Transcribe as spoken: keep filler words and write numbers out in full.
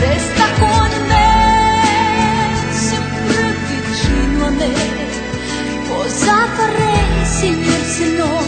resta con me, sempre vicino a me. Cosa farei, Signor, se no